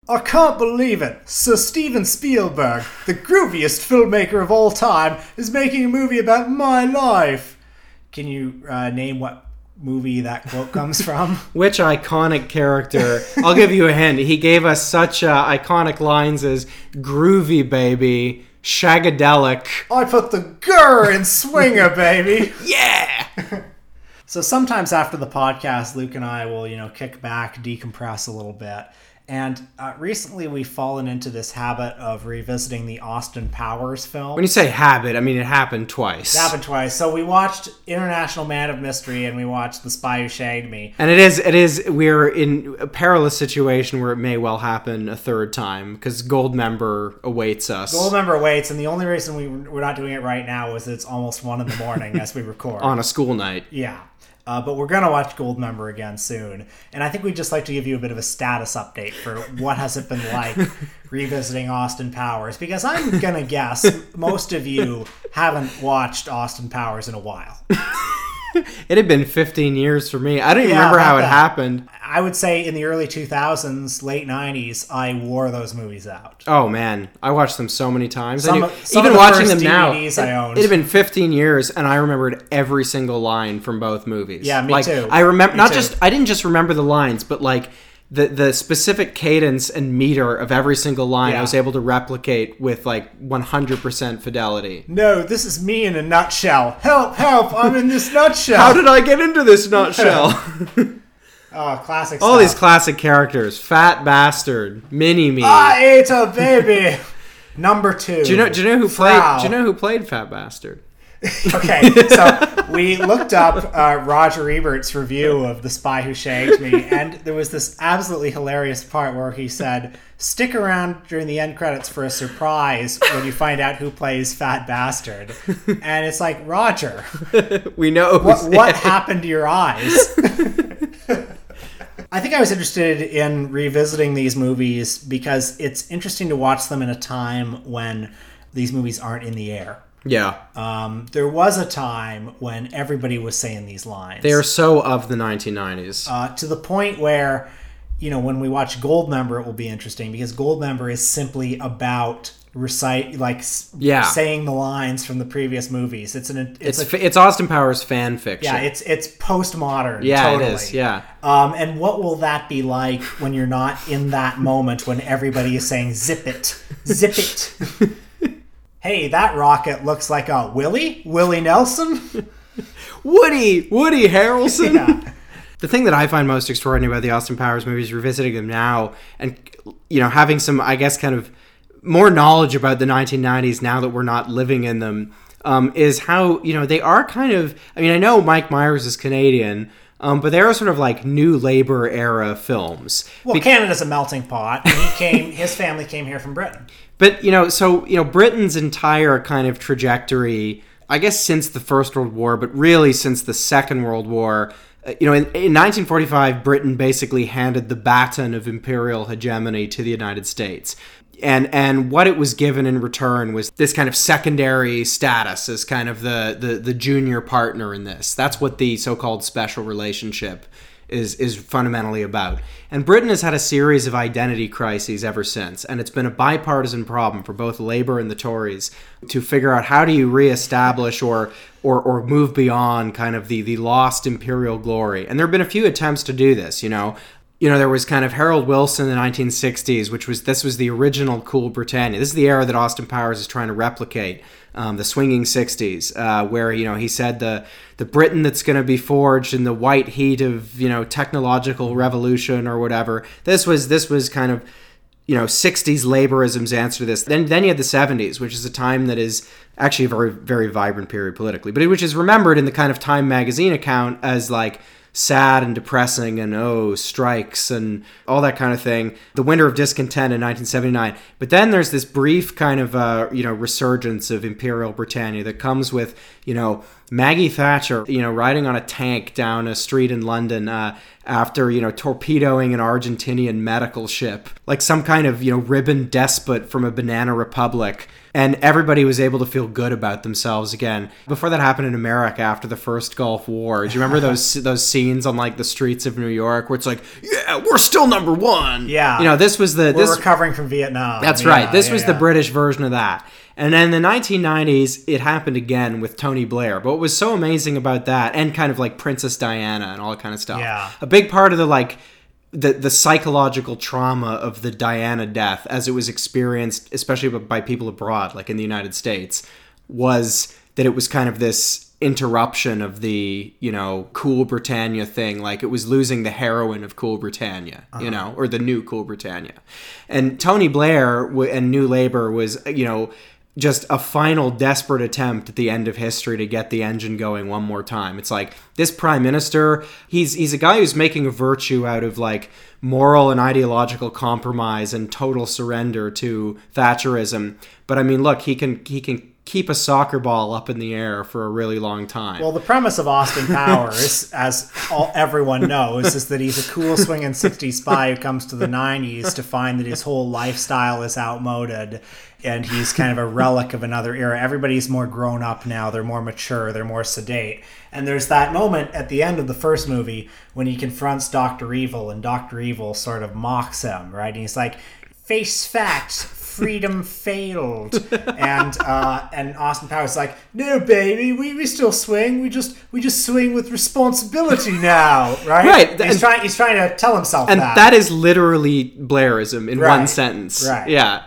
I can't believe it. Sir Steven Spielberg, the grooviest filmmaker of all time, is making a movie about my life. Can you name what movie that quote comes from? Which iconic character? I'll give you a hint. He gave us such iconic lines as groovy baby, shagadelic. I put the grr in swinger, baby. Yeah! So sometimes after the podcast, Luke and I will, kick back, decompress a little bit. And recently we've fallen into this habit of revisiting the Austin Powers film. When you say habit, I mean it happened twice. It happened twice. So we watched International Man of Mystery and we watched The Spy Who Shagged Me. And we're in a perilous situation where it may well happen a third time because Goldmember awaits us. Goldmember awaits, and the only reason we're not doing it right now is it's almost 1 a.m. as we record. On a school night. Yeah. But we're going to watch Goldmember again soon. And I think we'd just like to give you a bit of a status update for what has it been like revisiting Austin Powers. Because I'm going to guess most of you haven't watched Austin Powers in a while. It had been 15 years for me. I don't even remember how it happened. I would say in the early 2000s, late 90s, I wore those movies out. Oh, man. I watched them so many times. Some even of the watching first them now, DVDs I owned. It had been 15 years, and I remembered every single line from both movies. Yeah, me too. I remember I didn't just remember the lines, but the specific cadence and meter of every single line I was able to replicate with 100% fidelity. No, this is me in a nutshell. Help, I'm in this nutshell. How did I get into this nutshell? Oh, classic All stuff. these classic characters. Fat Bastard, Mini-Me. I ate a baby. Number 2. Do you know who played Fat Bastard? Okay, so we looked up Roger Ebert's review of The Spy Who Shagged Me, and there was this absolutely hilarious part where he said, stick around during the end credits for a surprise when you find out who plays Fat Bastard. And it's like, Roger, we know what happened to your eyes? I think I was interested in revisiting these movies because it's interesting to watch them in a time when these movies aren't in the air. Yeah. There was a time when everybody was saying these lines. They are so of the 1990s. To the point where, when we watch Goldmember, it will be interesting because Goldmember is simply about saying the lines from the previous movies. It's Austin Powers fan fiction. Yeah, it's postmodern. Yeah, totally. It is. Yeah. And what will that be like when you're not in that moment when everybody is saying zip it, zip it? Hey, that rocket looks like a Willie Nelson, Woody Harrelson. Yeah. The thing that I find most extraordinary about the Austin Powers movies, revisiting them now, and having some, I guess, kind of more knowledge about the 1990s now that we're not living in them, is how they are kind of. I mean, I know Mike Myers is Canadian. But they are sort of like new labor era films. Well, Canada's a melting pot. And his family came here from Britain. But, Britain's entire kind of trajectory, I guess since the First World War, but really since the Second World War, in 1945, Britain basically handed the baton of imperial hegemony to the United States. And what it was given in return was this kind of secondary status as kind of the junior partner in this. That's what the so-called special relationship is fundamentally about. And Britain has had a series of identity crises ever since, and it's been a bipartisan problem for both Labour and the Tories to figure out how do you reestablish or move beyond kind of the lost imperial glory. And there have been a few attempts to do this, there was kind of Harold Wilson in the 1960s, this was the original Cool Britannia. This is the era that Austin Powers is trying to replicate, the swinging 60s, where, he said the Britain that's going to be forged in the white heat of, technological revolution or whatever. This was kind of, 60s laborism's answer to this. Then you had the 70s, which is a time that is actually a very, very vibrant period politically, but which is remembered in the kind of Time magazine account as like sad and depressing and strikes and all that kind of thing. The winter of discontent in 1979. But then there's this brief kind of resurgence of Imperial Britannia that comes with Maggie Thatcher, riding on a tank down a street in London after, torpedoing an Argentinian medical ship, like some kind of, ribbon despot from a banana republic. And everybody was able to feel good about themselves again. Before that happened in America after the first Gulf War, do you remember those scenes on like the streets of New York where it's like, yeah, we're still number one? Yeah. We're recovering from Vietnam. That's right. This was the British version of that. And then in the 1990s, it happened again with Tony Blair. But what was so amazing about that, and kind of like Princess Diana and all that kind of stuff, a big part of the psychological trauma of the Diana death as it was experienced, especially by people abroad, like in the United States, was that it was kind of this interruption of the, Cool Britannia thing. Like it was losing the heroine of Cool Britannia, or the new Cool Britannia. And Tony Blair and New Labour was, just a final desperate attempt at the end of history to get the engine going one more time. It's like this prime minister, he's a guy who's making a virtue out of like moral and ideological compromise and total surrender to Thatcherism. But I mean, look, he can keep a soccer ball up in the air for a really long time. Well, the premise of Austin Powers, as everyone knows, is that he's a cool swinging 60s spy who comes to the 90s to find that his whole lifestyle is outmoded and he's kind of a relic of another era. Everybody's more grown up now. They're more mature. They're more sedate. And there's that moment at the end of the first movie when he confronts Dr. Evil, and Dr. Evil sort of mocks him, right? And he's like, face facts, freedom failed. And Austin Powers is like, no, baby, we still swing. We just swing with responsibility now, right? Right. He's trying to tell himself and that. And that is literally Blairism in one sentence. Right. Yeah.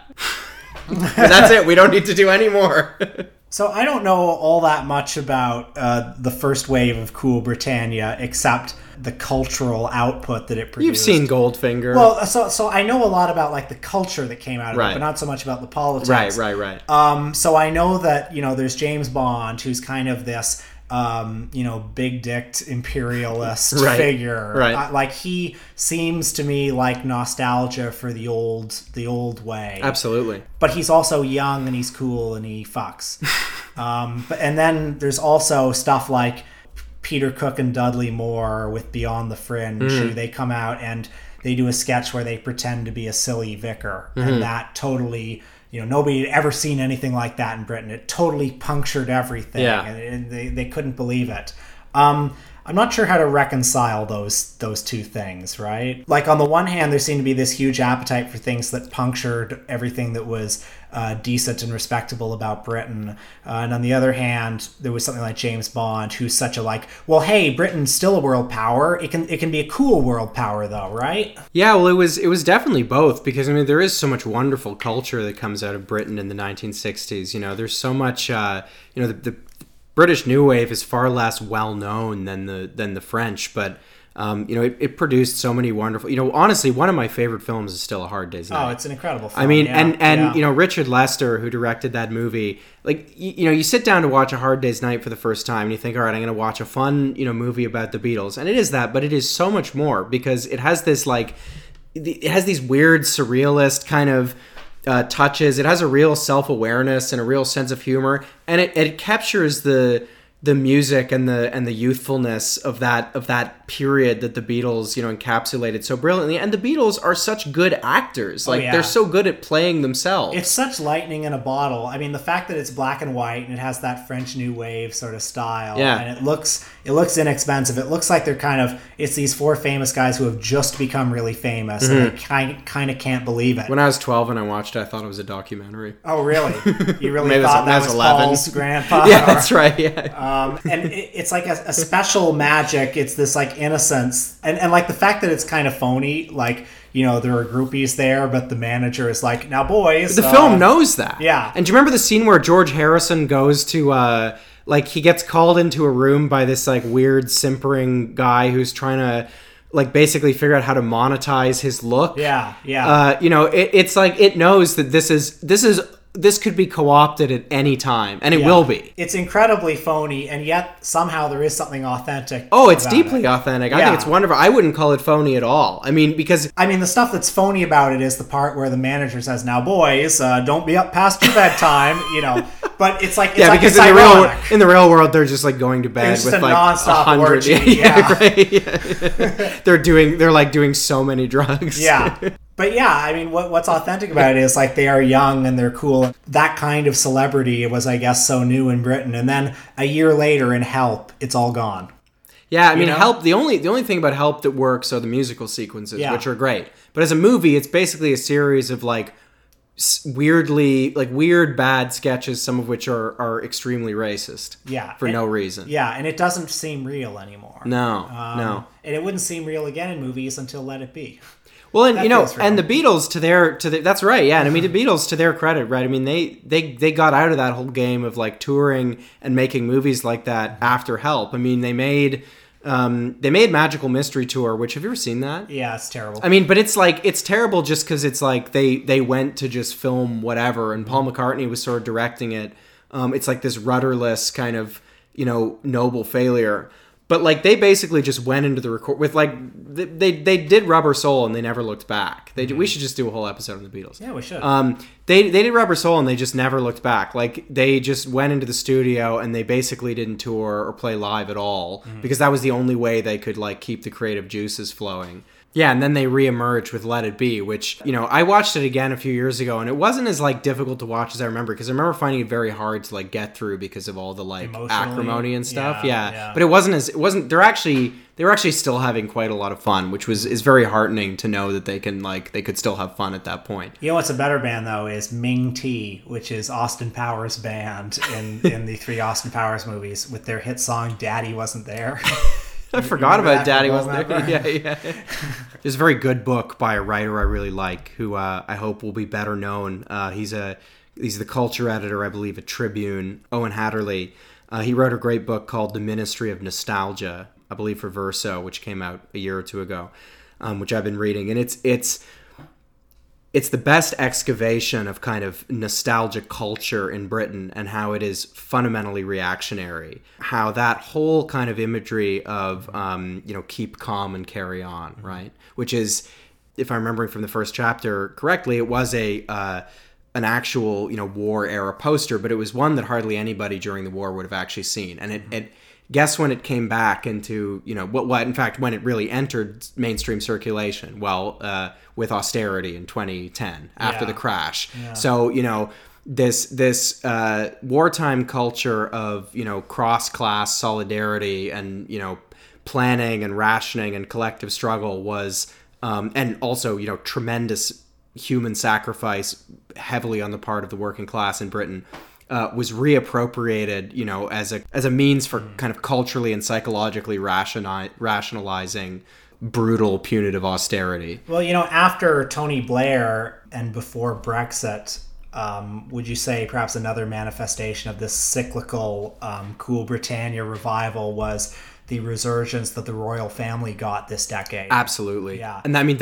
That's it. We don't need to do any more. So I don't know all that much about the first wave of Cool Britannia, except the cultural output that it produced. You've seen Goldfinger. Well, so I know a lot about like the culture that came out of it, but not so much about the politics. Right. So I know that, there's James Bond, who's kind of this big-dicked imperialist figure. Right. Like he seems to me like nostalgia for the old way. Absolutely. But he's also young and he's cool and he fucks. And then there's also stuff like Peter Cook and Dudley Moore with Beyond the Fringe. Who they come out and they do a sketch where they pretend to be a silly vicar, and that totally. Nobody had ever seen anything like that in Britain. It totally punctured everything, and they couldn't believe it. I'm not sure how to reconcile those two things, right? Like, on the one hand, there seemed to be this huge appetite for things that punctured everything that was decent and respectable about Britain. And on the other hand, there was something like James Bond, who's such a well, hey, Britain's still a world power. It can be a cool world power, though, right? Yeah, well, it was definitely both, because, I mean, there is so much wonderful culture that comes out of Britain in the 1960s. There's so much, the British New Wave is far less well known than the French, but it produced so many wonderful. Honestly, one of my favorite films is still A Hard Day's Night. Oh, it's an incredible film. I mean, and Richard Lester, who directed that movie, like you sit down to watch A Hard Day's Night for the first time, and you think, all right, I'm going to watch a fun movie about the Beatles, and it is that, but it is so much more, because it has this it has these weird surrealist kind of touches. It has a real self-awareness and a real sense of humor, and it captures the music and the youthfulness of that period that the Beatles encapsulated so brilliantly. And the Beatles are such good actors. They're so good at playing themselves. It's such lightning in a bottle. I mean, the fact that it's black and white and it has that French New Wave sort of style, and it looks inexpensive. It looks like it's these four famous guys who have just become really famous, and they kind of can't believe it. When I was 12 and I watched it, I thought it was a documentary. Oh, really? You really thought that was 11. Paul's grandpa? Yeah, that's right. Yeah. And it's like a special magic. It's this innocence, and like the fact that it's kind of phony. Like, there are groupies there, but the manager is like, now boys. The film knows that. Yeah. And do you remember the scene where George Harrison goes to he gets called into a room by this weird simpering guy who's trying to basically figure out how to monetize his look. Yeah. It's like it knows that this could be co-opted at any time, and it will be. It's incredibly phony, and yet somehow there is something authentic. Oh, it's deeply authentic. I think it's wonderful. I wouldn't call it phony at all. I mean, the stuff that's phony about it is the part where the manager says, now boys, don't be up past your bedtime, But it's like, because in the real world, they're just like going to bed with like nonstop 100. orgy. Right? They're like doing so many drugs. Yeah. But yeah, I mean, what's authentic about it is like they are young and they're cool. That kind of celebrity was, I guess, so new in Britain. And then a year later in Help, it's all gone. Yeah, I mean, Help. The only thing about Help that works are the musical sequences, which are great. But as a movie, it's basically a series of like weird bad sketches, some of which are extremely racist. Yeah, for no reason. Yeah, and it doesn't seem real anymore. No. And it wouldn't seem real again in movies until Let It Be. Well, and and the Beatles to their that's right, yeah. And I mean, the Beatles, to their credit, right? I mean, they got out of that whole game of like touring and making movies like that after Help. I mean, they made Magical Mystery Tour, which, have you ever seen that? Yeah, it's terrible. I mean, but it's terrible just because it's like they went to just film whatever, and Paul McCartney was sort of directing it. It's like this rudderless kind of noble failure. But like they basically just went into the record with like they did Rubber Soul and they never looked back. We should just do a whole episode on the Beatles. Yeah, we should. They did Rubber Soul and they just never looked back. Like they just went into the studio and they basically didn't tour or play live at all because that was the only way they could like keep the creative juices flowing. Yeah, and then they reemerged with Let It Be, which, I watched it again a few years ago, and it wasn't as, like, difficult to watch as I remember, because I remember finding it very hard to, like, get through because of all the, like, acrimony and stuff. Yeah. But they were actually still having quite a lot of fun, which is very heartening to know that they could still have fun at that point. You know what's a better band, though, is Ming T, which is Austin Powers' band in the 3 Austin Powers movies, with their hit song, Daddy Wasn't There. I forgot about Daddy Wasn't There. Yeah. There's a very good book by a writer I really like, who I hope will be better known. He's the culture editor, I believe, at Tribune, Owen Hatterley. He wrote a great book called The Ministry of Nostalgia, I believe for Verso, which came out a year or two ago, which I've been reading. And it's the best excavation of kind of nostalgic culture in Britain and how it is fundamentally reactionary. How that whole kind of imagery of, keep calm and carry on, right? Which is, if I'm remembering from the first chapter correctly, it was an actual, war era poster, but it was one that hardly anybody during the war would have actually seen. And it guess when it came back into, in fact, when it really entered mainstream circulation? Well, with austerity in 2010 after the crash. Yeah. So, this wartime culture of, cross-class solidarity and, planning and rationing and collective struggle was, and also, tremendous human sacrifice heavily on the part of the working class in Britain, was reappropriated, as a means for kind of culturally and psychologically rationalizing brutal, punitive austerity. Well, after Tony Blair and before Brexit, would you say perhaps another manifestation of this cyclical Cool Britannia revival was the resurgence that the royal family got this decade? Absolutely. Yeah. And I mean,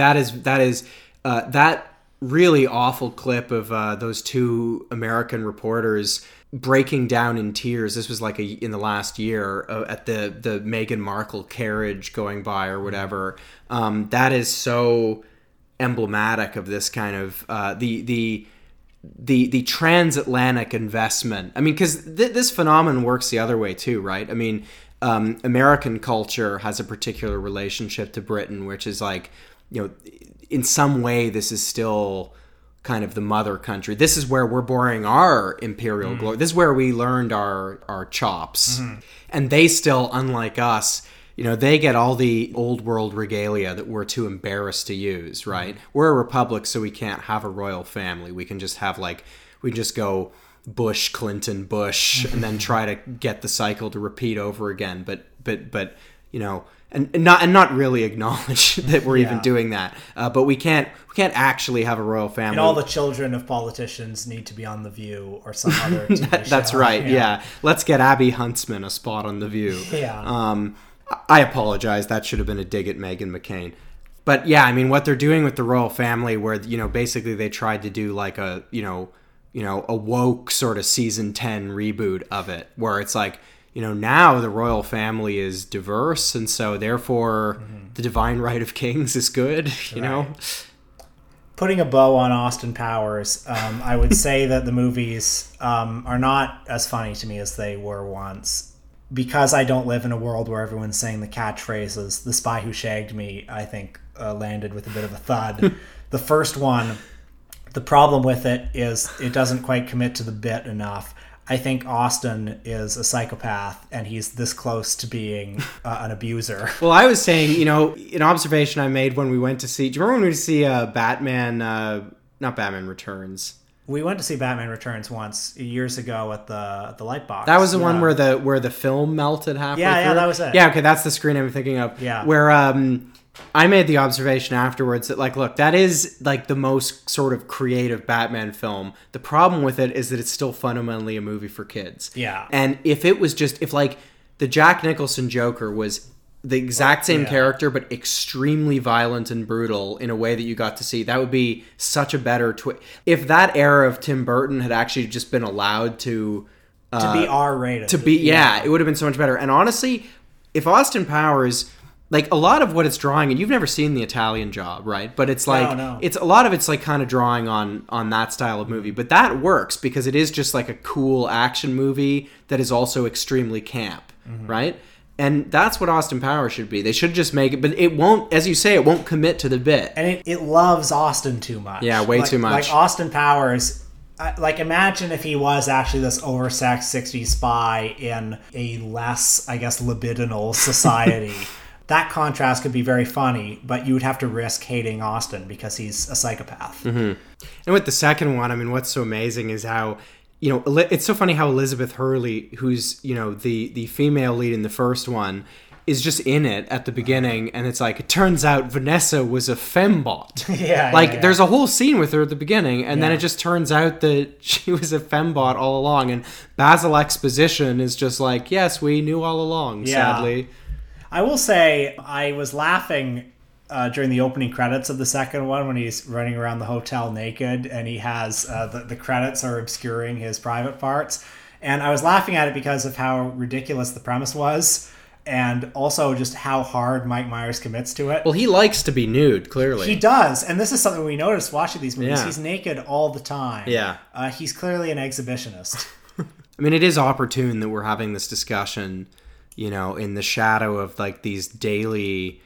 that really awful clip of those 2 American reporters breaking down in tears. This was like in the last year at the Meghan Markle carriage going by or whatever. That is so emblematic of this kind of the transatlantic investment. I mean, because this phenomenon works the other way too, right? I mean, American culture has a particular relationship to Britain, which is like, in some way, this is still kind of the mother country. This is where we're borrowing our imperial glory. This is where we learned our chops. Mm-hmm. And they still, unlike us, they get all the old world regalia that we're too embarrassed to use, right? Mm-hmm. We're a republic, so we can't have a royal family. We can just have we just go Bush, Clinton, Bush, and then try to get the cycle to repeat over again. But and not really acknowledge that we're even doing that. But we can't actually have a royal family. And all the children of politicians need to be on The View or some other TV show. That's right. Yeah. Let's get Abby Huntsman a spot on The View. Yeah. I apologize. That should have been a dig at Meghan McCain. But yeah, I mean, what they're doing with the royal family, where basically they tried to do like a a woke sort of season 10 reboot of it, where it's like, now the royal family is diverse, and so therefore the divine right of kings is good, know? putting a bow on Austin Powers, I would say that the movies are not as funny to me as they were once. Because I don't live in a world where everyone's saying the catchphrases, The Spy Who Shagged Me, I think, landed with a bit of a thud. The first one, the problem with it is it doesn't quite commit to the bit enough. I think Austin is a psychopath, and he's this close to being an abuser. Well, I was saying, an observation I made when we went to see... Do you remember when we went to see Batman... not Batman Returns. We went to see Batman Returns once years ago at the Lightbox. That was the one where the film melted halfway through? Yeah, that was it. Yeah, okay, that's the screen I'm thinking of. Yeah. Where I made the observation afterwards that, look, that is, the most sort of creative Batman film. The problem with it is that it's still fundamentally a movie for kids. Yeah. And if it was just... If, the Jack Nicholson Joker was... the exact same character, but extremely violent and brutal in a way that you got to see, that would be such a better if that era of Tim Burton had actually just been allowed to be R-rated. It would have been so much better. And honestly, if Austin Powers, a lot of what it's drawing, and you've never seen The Italian Job, right? But it's No. it's a lot of it's kind of drawing on that style of movie. But that works because it is just a cool action movie that is also extremely camp, right? And that's what Austin Powers should be. They should just make it, but it won't, as you say, it won't commit to the bit. And it loves Austin too much. Yeah, way too much. Austin Powers, imagine if he was actually this oversexed 60s spy in a less, I guess, libidinal society. That contrast could be very funny, but you would have to risk hating Austin because he's a psychopath. Mm-hmm. And with the second one, what's so amazing is how... it's so funny how Elizabeth Hurley, who's, the female lead in the first one, is just in it at the beginning. And it's it turns out Vanessa was a fembot. Yeah. There's a whole scene with her at the beginning. And then it just turns out that she was a fembot all along. And Basil Exposition is just yes, we knew all along, sadly. I will say I was laughing during the opening credits of the second one when he's running around the hotel naked and he has the credits are obscuring his private parts, and I was laughing at it because of how ridiculous the premise was and also just how hard Mike Myers commits to it. Well, he likes to be nude, clearly. He does, and this is something we noticed watching these movies. Yeah. He's naked all the time. Yeah. He's clearly an exhibitionist. It is opportune that we're having this discussion, in the shadow of these daily...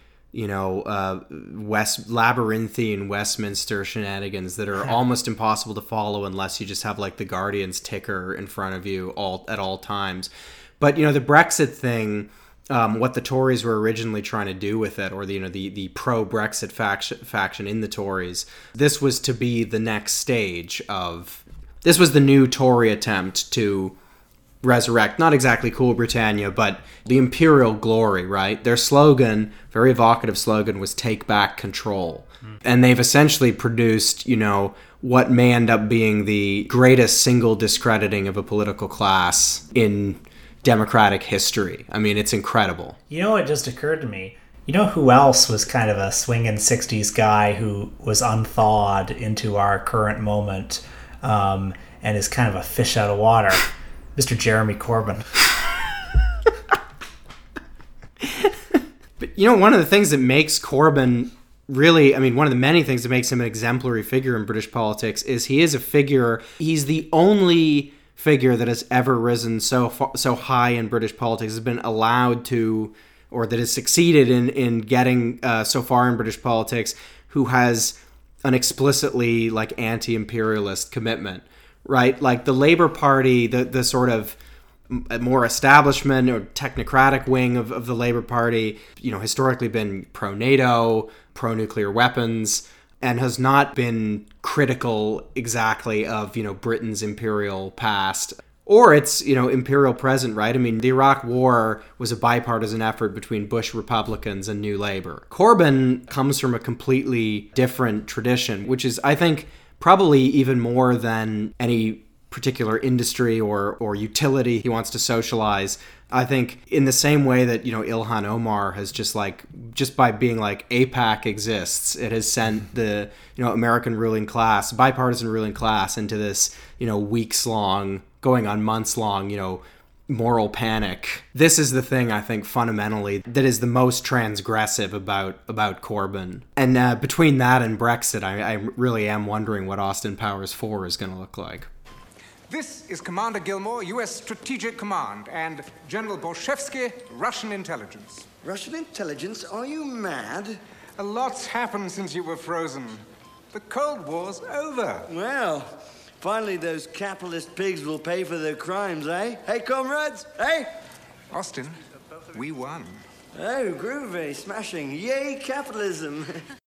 labyrinthine Westminster shenanigans that are almost impossible to follow unless you just have the Guardian's ticker in front of you at all times. But the Brexit thing, what the Tories were originally trying to do with it, or the pro-Brexit faction in the Tories, this was to be the next stage of... This was the new Tory attempt to resurrect, not exactly Cool Britannia, but the imperial glory, right? Their slogan, very evocative slogan, was "Take back control." And they've essentially produced, what may end up being the greatest single discrediting of a political class in democratic history. It's incredible. It just occurred to me. Who else was kind of a swinging 60s guy who was unthawed into our current moment and is kind of a fish out of water? Mr. Jeremy Corbyn. But, one of the things that makes Corbyn really, one of the many things that makes him an exemplary figure in British politics is he is a figure, he's the only figure that has ever risen so high in British politics, has been allowed to, or that has succeeded in getting so far in British politics, who has an explicitly anti-imperialist commitment. Right? The Labour Party, the sort of more establishment or technocratic wing of the Labour Party, historically been pro-NATO, pro-nuclear weapons, and has not been critical exactly of, Britain's imperial past or its, imperial present, right? The Iraq War was a bipartisan effort between Bush Republicans and New Labour. Corbyn comes from a completely different tradition, which is, I think, probably even more than any particular industry or utility he wants to socialize. I think in the same way that, Ilhan Omar has just by being AIPAC exists, it has sent the, American ruling class, bipartisan ruling class into this, weeks long, going on months long, moral panic. This is the thing, I think, fundamentally, that is the most transgressive about Corbyn. And between that and Brexit, I really am wondering what Austin Powers 4 is going to look like. This is Commander Gilmore, U.S. Strategic Command, and General Borshevsky, Russian intelligence. Russian intelligence? Are you mad? A lot's happened since you were frozen. The Cold War's over. Well, finally those capitalist pigs will pay for their crimes, eh? Hey, comrades? Hey? Austin, we won. Oh, groovy, smashing. Yay, capitalism.